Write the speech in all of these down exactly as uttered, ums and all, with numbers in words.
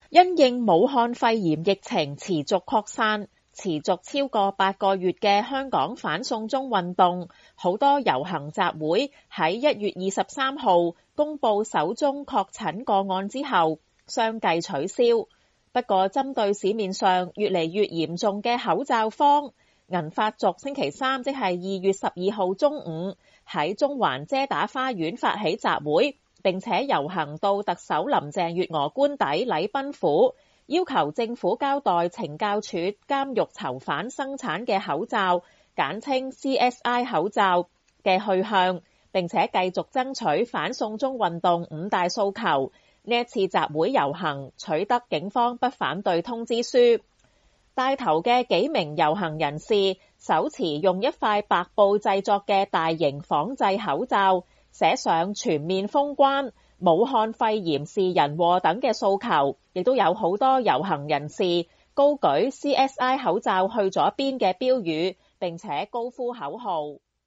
因應武漢肺炎疫情持續擴散，持續超過八個月嘅香港反送中運動，好多遊行集會喺一月二十三號公佈首宗確診個案之後，相繼取消。不過，針對市面上越嚟越嚴重嘅口罩荒，銀髮族星期三即係二月十二號中午喺中環遮打花園發起集會，並且遊行到特首林鄭月娥官邸禮賓府，要求政府交代懲教署監獄囚犯生產嘅口罩，簡稱 C S I 口罩嘅去向，並且繼續爭取反送中運動五大訴求。呢一次集會遊行取得警方不反對通知書，帶頭嘅幾名遊行人士手持用一塊白布製作嘅大型仿製口罩，寫上全面封關、武漢肺炎是人禍等嘅訴求，亦都有好多遊行人士高舉 C S I 口罩去咗邊嘅標語，並且高呼口號。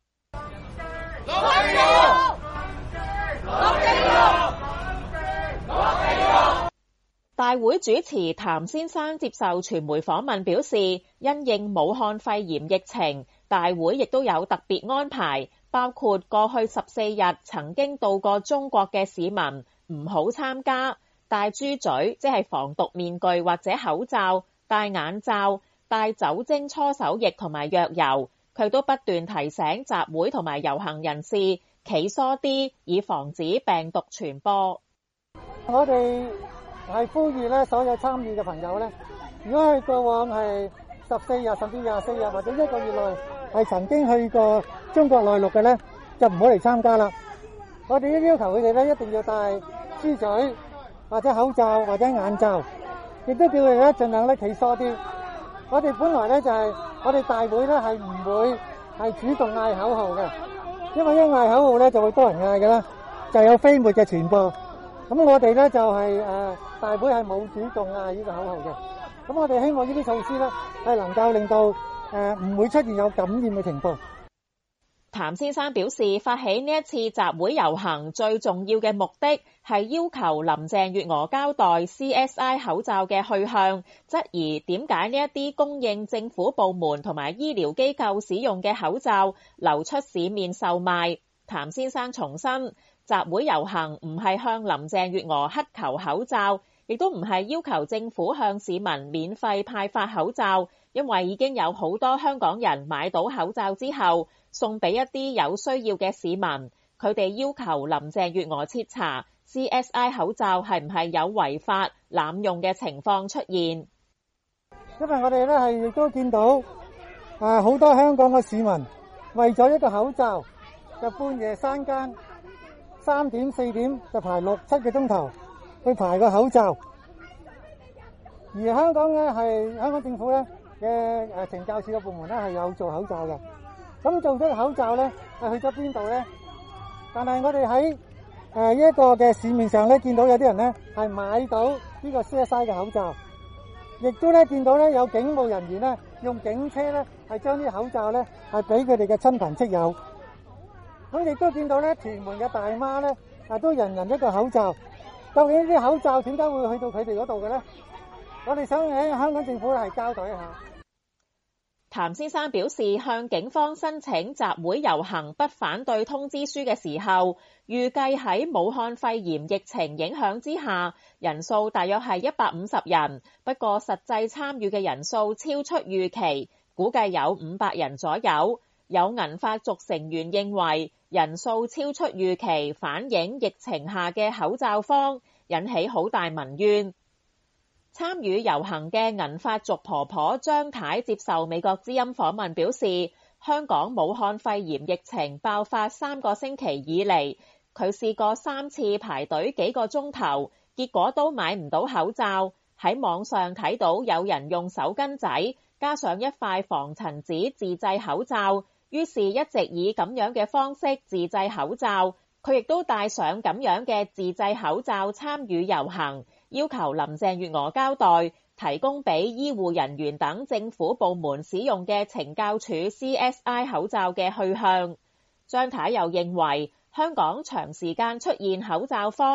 大會主持譚先生接受傳媒訪問表示，因應武漢肺炎疫情，大會亦都有特別安排，包括過去十四日曾經到過中國嘅市民唔好參加，戴豬嘴即係防毒面具或者口罩，戴眼罩，帶酒精搓手液同埋藥油。佢都不斷提醒集會同埋遊行人士企疏啲，以防止病毒傳播。 我哋係呼籲咧，所有參與嘅朋友咧，如果係過往係十四日甚至廿四日或者一個月內係曾經去過中國內陸嘅咧，就唔好嚟參加啦。我哋都要求佢哋咧一定要戴豬嘴或者口罩或者眼罩，亦都叫佢哋咧盡量咧企疏啲。我哋本來咧就係我哋大會咧係唔會係主動嗌口號嘅，因為一嗌口號咧就會多人嗌嘅啦，就有飛沫嘅傳播。咁我哋咧就係誒大會係冇主動嗌呢個口號嘅。咁我哋希望呢啲措施咧係能夠令到誒唔會出現有感染嘅情況。 譚先生表示，發起呢一次集會遊行最重要嘅目的係要求林鄭月娥交代 C S I 口罩嘅去向，質疑點解呢一啲供應政府部門同埋醫療機構使用嘅口罩流出市面售賣。譚先生重申，集會遊行唔係向林鄭月娥乞求口罩，亦都唔係要求政府向市民免費派發口罩，因為已經有好多香港人買到口罩之後送俾一啲有需要嘅市民，佢哋要求林鄭月娥徹查 C S I 口罩係唔係有違法濫用嘅情況出現。 因為我哋咧係亦都見到啊好多香港嘅市民為咗一個口罩，就半夜三更三點四點就排六七個鐘頭去排個口罩，而香港咧係香港政府咧嘅誒懲教署嘅部門咧係有做口罩嘅。咁做咗個口罩咧，係去咗邊度咧？但係我哋喺誒呢一個嘅市面上咧，見到有啲人咧係買到呢個 C S I 嘅口罩，亦都咧見到咧有警務人員咧用警車咧係將啲口罩咧係俾佢哋嘅親朋戚友。咁亦都見到咧屯門嘅大媽咧啊都人人一個口罩。究竟呢啲口罩點解會去到佢哋嗰度嘅咧？我哋想喺香港政府係交代一下。 譚先生表示，向警方申請集會遊行不反對通知書嘅時候，預計喺武漢肺炎疫情影響之下，人數大約係一百五十人，不過實際參與嘅人數超出預期，估計有五百人左右。有銀髮族成員認為人數超出預期，反映疫情下嘅口罩荒，引起好大民怨。參與遊行嘅銀髮族婆婆張太接受美國之音訪問表示，香港武漢肺炎疫情爆發三個星期以嚟，佢試過三次排隊幾個鐘頭，結果都買唔到口罩。喺網上睇到有人用手巾仔加上一塊防塵紙自製口罩，於是一直以咁樣嘅方式自製口罩。佢亦都戴上咁樣嘅自製口罩參與遊行，要求林鄭月娥交代提供俾醫護人員等政府部門使用嘅懲教署 C S I 口罩嘅去向。張太又認為香港長時間出現口罩荒，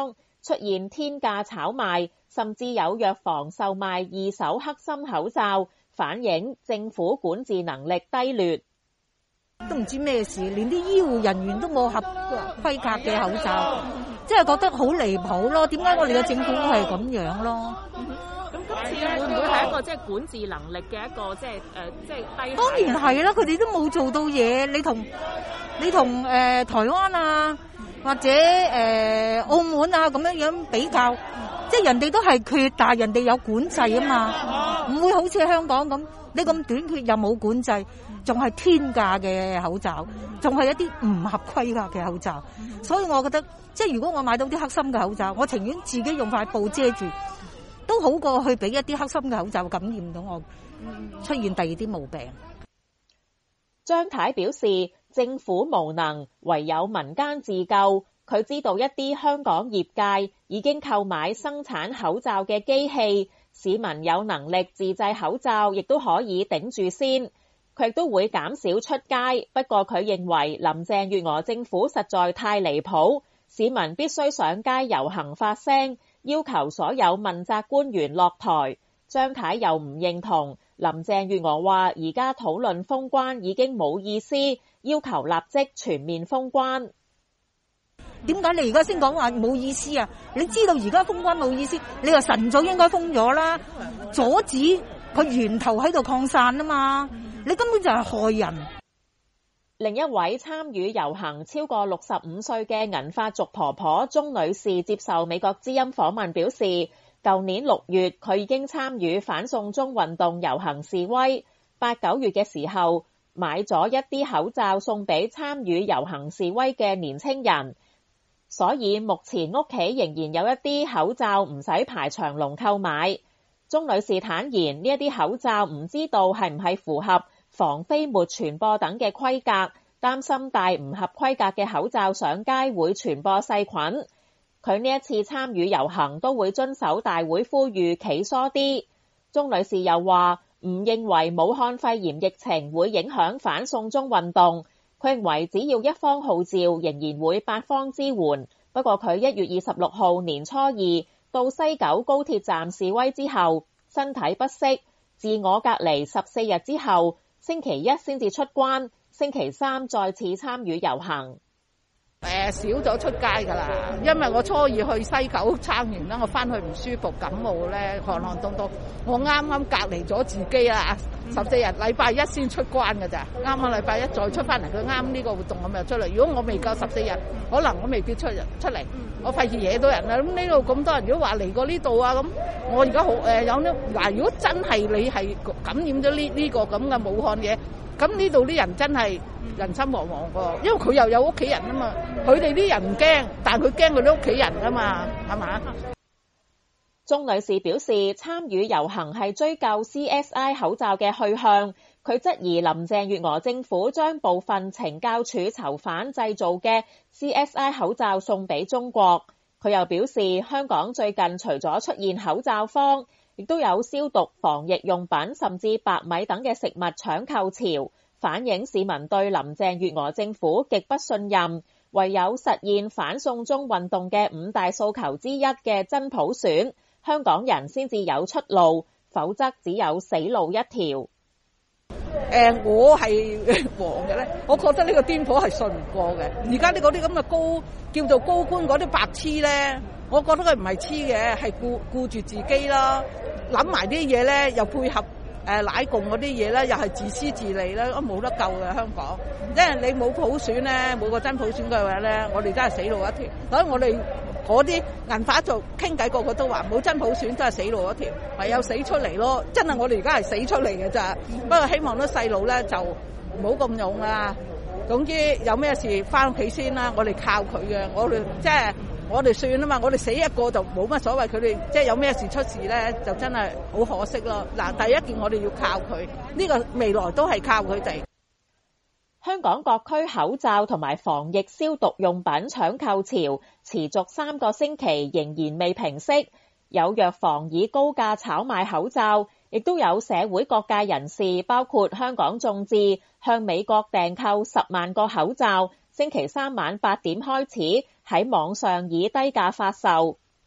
出現天價炒賣，甚至有藥房售賣二手黑心口罩，反映政府管治能力低劣。 都唔知咩事，連啲醫護人員都冇合規格嘅口罩，即係覺得好離譜咯。點解我哋嘅政府係咁樣咯？ 咁今次會唔會係一個即係管治能力嘅一個即係誒即係低？ 當然係啦，佢哋都冇做到嘢。你同你同誒、呃、台灣啊，或者誒、呃、澳門啊咁樣樣比較，即係人哋都係缺，但係人哋有管制啊嘛，唔會好似香港咁，你咁短缺又冇管制。仲係天價嘅口罩，仲係一啲唔合規格嘅口罩，所以我覺得，即係如果我買到啲黑心嘅口罩，我情願自己用塊布遮住，都好過去俾一啲黑心嘅口罩感染到我，出現第二啲毛病。 張太表示，政府無能，唯有民間自救。佢知道一啲香港業界已經購買生產口罩嘅機器，市民有能力自製口罩，亦都可以頂住先。佢亦都會減少出街，不過佢認為林鄭月娥政府實在太離譜，市民必須上街遊行發聲，要求所有問責官員落台。張太又唔認同林鄭月娥話而家討論封關已經冇意思，要求立即全面封關。 點解你而家先講話冇意思啊？你知道而家封關冇意思，你話晨早應該封咗啦，阻止佢源頭喺度擴散啊嘛。你根本就係害人。 另一位參與遊行超過六十五歲嘅銀髮族婆婆鍾女士接受美國之音訪問表示，舊年六月佢已經參與反送中運動遊行示威，八九月嘅時候買咗一啲口罩送俾參與遊行示威嘅年青人，所以目前屋企仍然有一啲口罩唔使排長龍購買。鍾女士坦言，呢一啲口罩唔知道係唔係符合防飛沫傳播等嘅規格，擔心戴唔合規格嘅口罩上街會傳播細菌。佢呢一次參與遊行都會遵守大會呼籲企疏啲。鍾女士又話唔認為武漢肺炎疫情會影響反送中運動，佢認為只要一方號召，仍然會八方支援。不過佢一月二十六號年初二到西九高鐵站示威之後，身體不適，自我隔離十四日之後，星期一先至出關，星期三再次參與遊行。 誒少咗出街㗎啦，因為我初二去西九撐完啦，我翻去唔舒服感冒咧，寒寒凍凍，我啱啱隔離咗自己啊，十四日，禮拜一先出關㗎咋，啱啱禮拜一再出翻嚟，佢啱呢個活動我咪出嚟。如果我未夠十四日，可能我未必出出嚟，我費事惹到人啦。咁呢度咁多人，如果話嚟過呢度啊，咁我而家好誒有呢嗱，如果真係你係感染咗呢呢個咁嘅武漢嘢。咁呢度啲人真係人心惶惶喎，因為佢又有屋企人啊嘛，佢哋啲人唔驚，但係佢驚佢啲屋企人啊嘛，係嘛？ 鍾女士表示，參與遊行係追究 C S I 口罩嘅去向，佢質疑林鄭月娥政府將部分懲教署囚犯製造嘅 C S I 口罩送俾中國。佢又表示，香港最近除咗出現口罩荒，亦都有消毒防疫用品甚至白米等嘅食物搶購潮，反映市民對林鄭月娥政府極不信任，唯有實現反送中運動嘅五大訴求之一嘅真普選，香港人先至有出路，否則只有死路一條。 誒，我係黃嘅咧，我覺得呢個顛覆係信唔過嘅。而家呢嗰啲咁嘅高叫做高官嗰啲白痴咧，我覺得佢唔係黐嘅，係顧顧住自己啦，諗埋啲嘢咧，又配合誒奶共嗰啲嘢咧，又係自私自利咧，都冇得救嘅香港。因為你冇普選咧，冇個真普選嘅話咧，我哋真係死路一條。所以我哋嗰啲銀髮族傾偈個個都話冇真普選真係死路一條，唯有死出嚟咯。真係我哋而家係死出嚟嘅咋。不過希望啲細路咧就唔好咁勇啦。總之有咩事翻屋企先啦，我哋靠佢嘅，我哋即係。我哋算啊嘛，我哋死一個就冇乜所謂，佢哋即係有咩事出事咧，就真係好可惜咯。嗱，第一件我哋要靠佢，呢個未來都係靠佢哋。 香港各區口罩同埋防疫消毒用品搶購潮持續三個星期，仍然未平息。有藥房以高價炒賣口罩，亦都有社會各界人士，包括香港眾志，向美國訂購十萬個口罩，星期三晚八點開始喺網上以低價發售。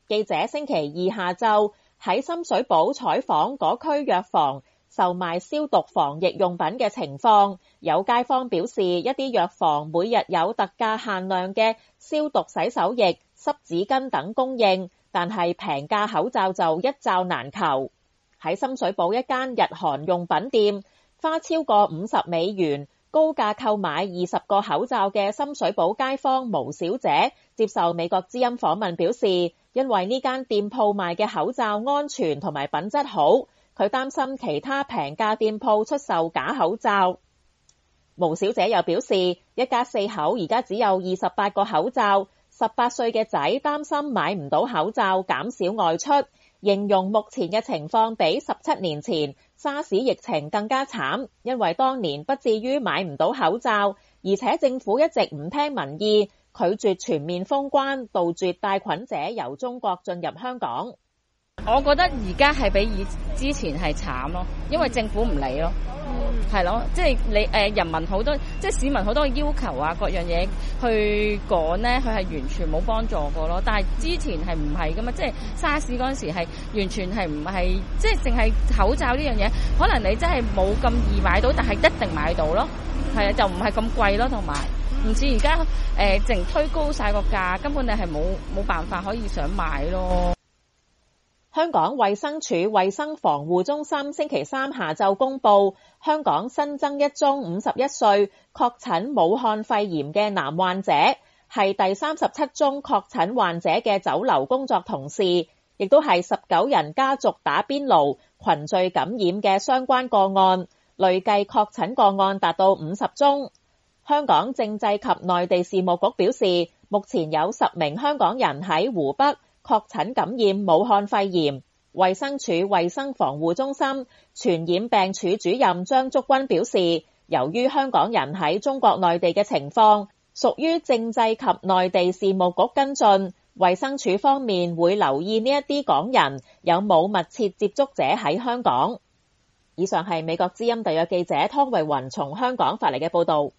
記者星期二下晝喺深水埗採訪嗰區藥房售賣消毒防疫用品嘅情況，有街坊表示一啲藥房每日有特價限量嘅消毒洗手液、濕紙巾等供應，但係平價口罩就一罩難求。喺深水埗一間日韓用品店，花超過五十美元高價購買二十個口罩嘅深水埗街坊毛小姐接受美國之音訪問表示，因為呢間店鋪賣嘅口罩安全同埋品質好，佢擔心其他平價店鋪出售假口罩。毛小姐又表示，一家四口而家只有二十八個口罩，十八歲嘅仔擔心買唔到口罩，減少外出，形容目前嘅情況比十七年前沙士疫情更加慘，因為當年不至於買唔到口罩，而且政府一直唔聽民意，拒絕全面封關，杜絕帶菌者由中國進入香港。 我覺得而家係比以之前係慘咯，因為政府唔理咯，係咯，即係你誒人民好多，即係市民好多要求啊，各樣嘢去趕咧，佢係完全冇幫助過咯。但係之前係唔係噶嘛，即係沙士嗰陣時係完全係唔係，即係淨係口罩呢樣嘢，可能你真係冇咁易買到，但係一定買到咯，係啊，就唔係咁貴咯，同埋唔似而家誒淨推高晒個價，根本你係冇冇辦法可以想買咯。 香港衛生署衛生防護中心星期三下晝公布，香港新增一宗五十一歲確診武漢肺炎嘅男患者，係第三十七宗確診患者嘅酒樓工作同事，亦都係十九人家族打邊爐群聚感染嘅相關個案，累計確診個案達到五十宗。香港政制及內地事務局表示，目前有十名香港人喺湖北確診感染武漢肺炎。衛生署衛生防護中心傳染病處主任張竹君表示，由於香港人喺中國內地嘅情況屬於政制及內地事務局跟進，衛生署方面會留意呢一啲港人有冇密切接觸者喺香港。以上係美國之音特約記者湯慧雲從香港發嚟嘅報道。